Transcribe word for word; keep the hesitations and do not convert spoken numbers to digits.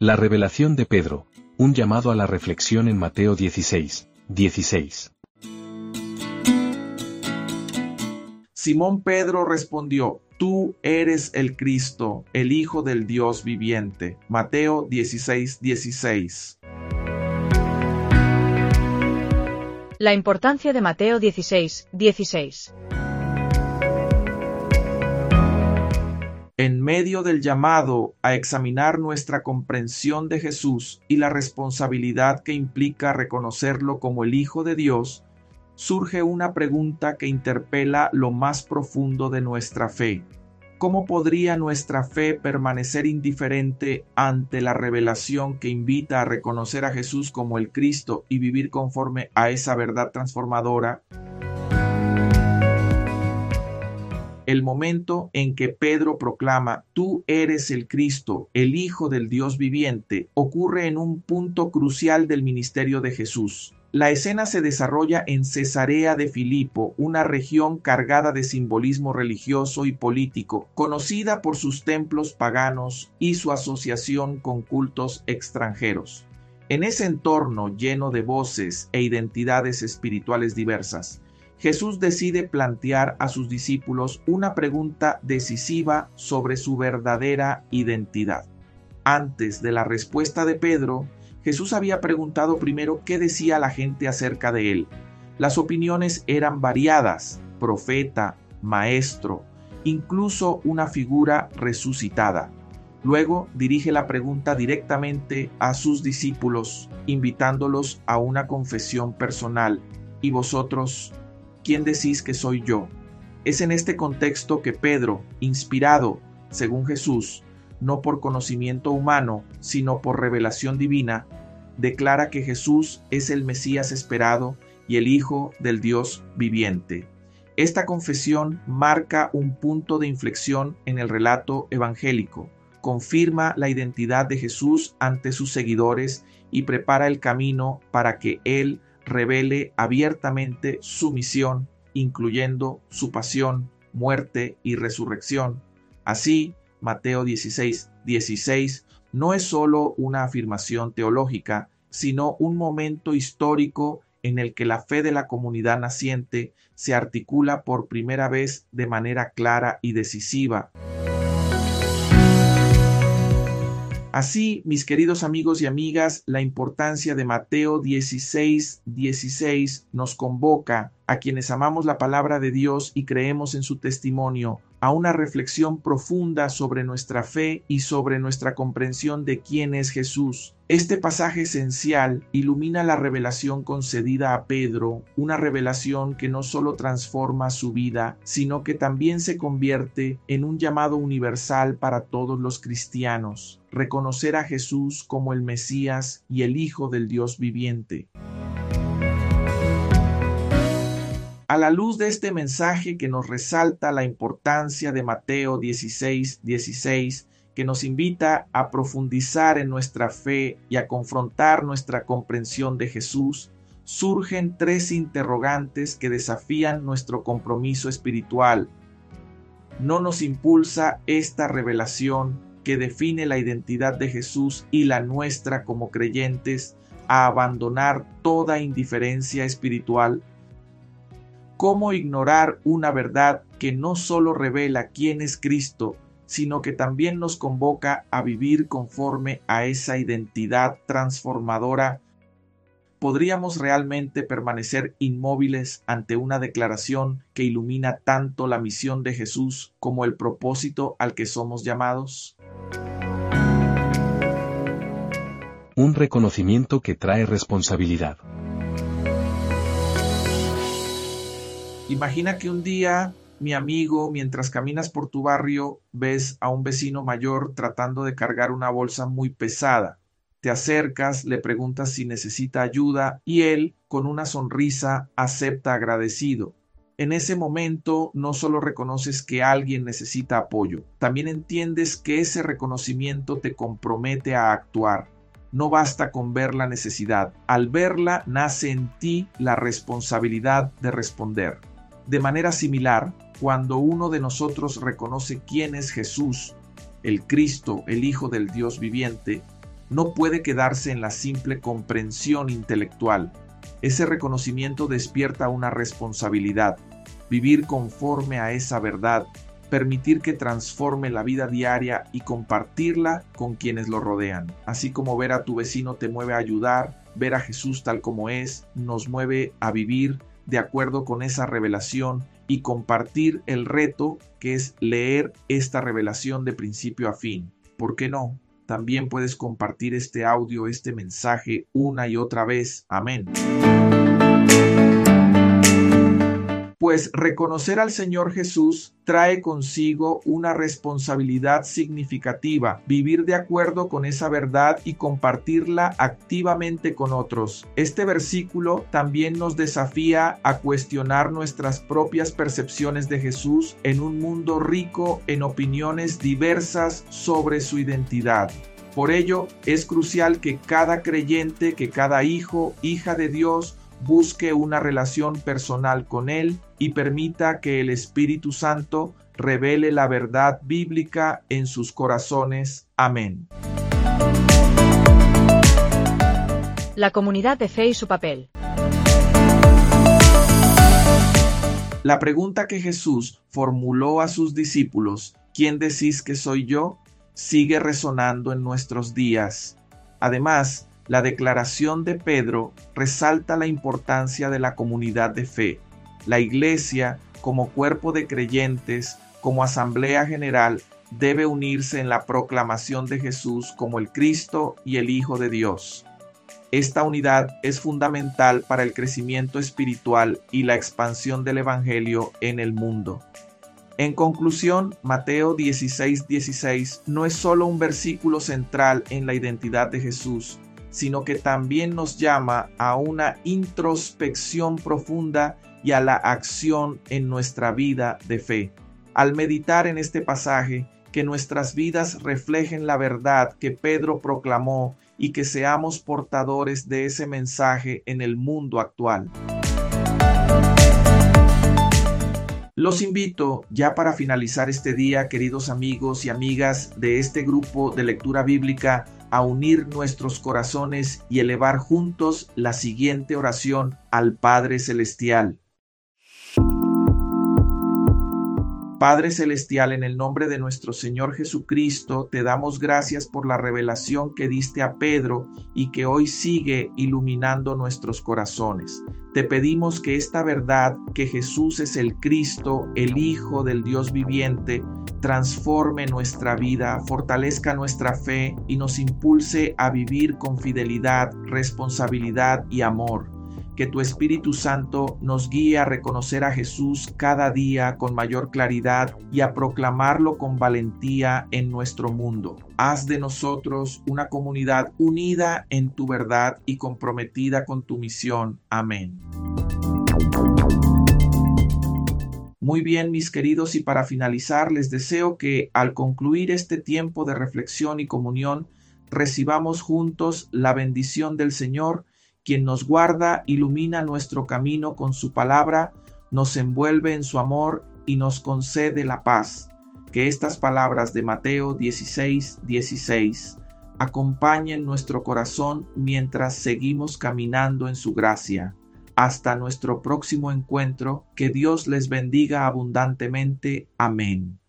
La revelación de Pedro, un llamado a la reflexión en Mateo dieciséis, dieciséis. Simón Pedro respondió: Tú eres el Cristo, el Hijo del Dios viviente. Mateo dieciséis, dieciséis. La importancia de Mateo dieciséis, dieciséis. En medio del llamado a examinar nuestra comprensión de Jesús y la responsabilidad que implica reconocerlo como el Hijo de Dios, surge una pregunta que interpela lo más profundo de nuestra fe. ¿Cómo podría nuestra fe permanecer indiferente ante la revelación que invita a reconocer a Jesús como el Cristo y vivir conforme a esa verdad transformadora? El momento en que Pedro proclama «Tú eres el Cristo, el Hijo del Dios viviente», ocurre en un punto crucial del ministerio de Jesús. La escena se desarrolla en Cesarea de Filipo, una región cargada de simbolismo religioso y político, conocida por sus templos paganos y su asociación con cultos extranjeros. En ese entorno lleno de voces e identidades espirituales diversas, Jesús decide plantear a sus discípulos una pregunta decisiva sobre su verdadera identidad. Antes de la respuesta de Pedro, Jesús había preguntado primero qué decía la gente acerca de él. Las opiniones eran variadas: profeta, maestro, incluso una figura resucitada. Luego dirige la pregunta directamente a sus discípulos, invitándolos a una confesión personal. ¿Y vosotros? ¿Quién decís que soy yo? Es en este contexto que Pedro, inspirado, según Jesús, no por conocimiento humano, sino por revelación divina, declara que Jesús es el Mesías esperado y el Hijo del Dios viviente. Esta confesión marca un punto de inflexión en el relato evangélico, confirma la identidad de Jesús ante sus seguidores y prepara el camino para que Él revele abiertamente su misión, incluyendo su pasión, muerte y resurrección. Así, Mateo dieciséis, dieciséis no es solo una afirmación teológica, sino un momento histórico en el que la fe de la comunidad naciente se articula por primera vez de manera clara y decisiva. Así, mis queridos amigos y amigas, la importancia de Mateo dieciséis, dieciséis nos convoca a quienes amamos la palabra de Dios y creemos en su testimonio, a una reflexión profunda sobre nuestra fe y sobre nuestra comprensión de quién es Jesús. Este pasaje esencial ilumina la revelación concedida a Pedro, una revelación que no solo transforma su vida, sino que también se convierte en un llamado universal para todos los cristianos: reconocer a Jesús como el Mesías y el Hijo del Dios viviente. A la luz de este mensaje que nos resalta la importancia de Mateo dieciséis, dieciséis, que nos invita a profundizar en nuestra fe y a confrontar nuestra comprensión de Jesús, surgen tres interrogantes que desafían nuestro compromiso espiritual. ¿No nos impulsa esta revelación que define la identidad de Jesús y la nuestra como creyentes a abandonar toda indiferencia espiritual? ¿Cómo ignorar una verdad que no solo revela quién es Cristo, sino que también nos convoca a vivir conforme a esa identidad transformadora? ¿Podríamos realmente permanecer inmóviles ante una declaración que ilumina tanto la misión de Jesús como el propósito al que somos llamados? Un reconocimiento que trae responsabilidad. Imagina que un día, mi amigo, mientras caminas por tu barrio, ves a un vecino mayor tratando de cargar una bolsa muy pesada. Te acercas, le preguntas si necesita ayuda y él, con una sonrisa, acepta agradecido. En ese momento no solo reconoces que alguien necesita apoyo, también entiendes que ese reconocimiento te compromete a actuar. No basta con ver la necesidad. Al verla, nace en ti la responsabilidad de responder. De manera similar, cuando uno de nosotros reconoce quién es Jesús, el Cristo, el Hijo del Dios viviente, no puede quedarse en la simple comprensión intelectual. Ese reconocimiento despierta una responsabilidad, vivir conforme a esa verdad, permitir que transforme la vida diaria y compartirla con quienes lo rodean. Así como ver a tu vecino te mueve a ayudar, ver a Jesús tal como es, nos mueve a vivir de acuerdo con esa revelación y compartir el reto que es leer esta revelación de principio a fin. ¿Por qué no? También puedes compartir este audio, este mensaje una y otra vez. Amén. Pues reconocer al Señor Jesús trae consigo una responsabilidad significativa, vivir de acuerdo con esa verdad y compartirla activamente con otros. Este versículo también nos desafía a cuestionar nuestras propias percepciones de Jesús en un mundo rico en opiniones diversas sobre su identidad. Por ello, es crucial que cada creyente, que cada hijo, hija de Dios, busque una relación personal con Él y permita que el Espíritu Santo revele la verdad bíblica en sus corazones. Amén. La comunidad de fe y su papel. La pregunta que Jesús formuló a sus discípulos, ¿quién decís que soy yo?, sigue resonando en nuestros días. Además, la declaración de Pedro resalta la importancia de la comunidad de fe. La Iglesia, como cuerpo de creyentes, como asamblea general, debe unirse en la proclamación de Jesús como el Cristo y el Hijo de Dios. Esta unidad es fundamental para el crecimiento espiritual y la expansión del Evangelio en el mundo. En conclusión, Mateo dieciséis dieciséis no es solo un versículo central en la identidad de Jesús, sino que también nos llama a una introspección profunda y a la acción en nuestra vida de fe. Al meditar en este pasaje, que nuestras vidas reflejen la verdad que Pedro proclamó y que seamos portadores de ese mensaje en el mundo actual. Los invito, ya para finalizar este día, queridos amigos y amigas de este grupo de lectura bíblica, a unir nuestros corazones y elevar juntos la siguiente oración al Padre Celestial. Padre Celestial, en el nombre de nuestro Señor Jesucristo, te damos gracias por la revelación que diste a Pedro y que hoy sigue iluminando nuestros corazones. Te pedimos que esta verdad, que Jesús es el Cristo, el Hijo del Dios viviente, transforme nuestra vida, fortalezca nuestra fe y nos impulse a vivir con fidelidad, responsabilidad y amor. Que tu Espíritu Santo nos guíe a reconocer a Jesús cada día con mayor claridad y a proclamarlo con valentía en nuestro mundo. Haz de nosotros una comunidad unida en tu verdad y comprometida con tu misión. Amén. Muy bien, mis queridos, y para finalizar, les deseo que al concluir este tiempo de reflexión y comunión, recibamos juntos la bendición del Señor, quien nos guarda, ilumina nuestro camino con su palabra, nos envuelve en su amor y nos concede la paz. Que estas palabras de Mateo dieciséis dieciséis acompañen nuestro corazón mientras seguimos caminando en su gracia. Hasta nuestro próximo encuentro, que Dios les bendiga abundantemente. Amén.